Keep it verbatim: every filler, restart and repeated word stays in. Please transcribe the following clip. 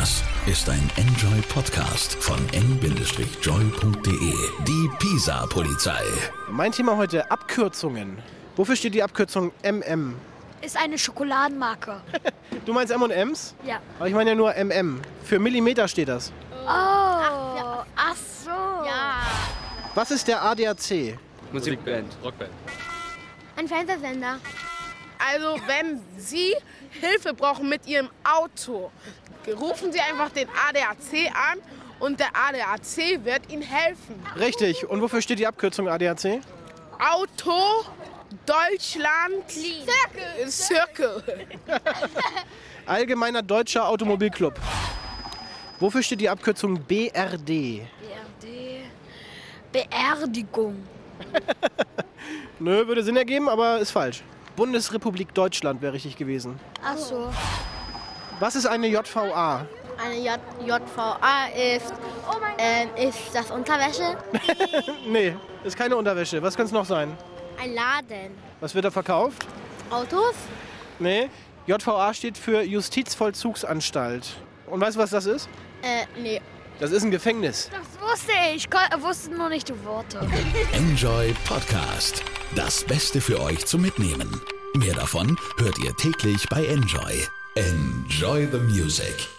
Das ist ein Enjoy-Podcast von n joy punkt de. Die Pisa-Polizei. Mein Thema heute: Abkürzungen. Wofür steht die Abkürzung M M? Ist eine Schokoladenmarke. Du meinst M und M's? Ja. Aber ich meine ja nur M M. Für Millimeter steht das. Oh. Ach, ja. Ach so. Ja. Was ist der A D A C? Musikband. Rockband. Ein Fernsehsender. Also, wenn Sie Hilfe brauchen mit Ihrem Auto, rufen Sie einfach den A D A C an und der A D A C wird Ihnen helfen. Richtig. Und wofür steht die Abkürzung A D A C? Auto Deutschland Circle. Circle. Allgemeiner Deutscher Automobilclub. Wofür steht die Abkürzung B R D? B R D. Beerdigung. Nö, würde Sinn ergeben, aber ist falsch. Bundesrepublik Deutschland wäre richtig gewesen. Ach so. Was ist eine J V A? Eine J JVA ist, ähm, ist das Unterwäsche. Nee, ist keine Unterwäsche. Was kann es noch sein? Ein Laden. Was wird da verkauft? Autos. Nee, J V A steht für Justizvollzugsanstalt. Und weißt du, was das ist? Äh, nee. Das ist ein Gefängnis. Das wusste ich. Ich kon- wusste nur nicht die Worte. Enjoy Podcast. Das Beste für euch zum Mitnehmen. Mehr davon hört ihr täglich bei Enjoy. Enjoy the music.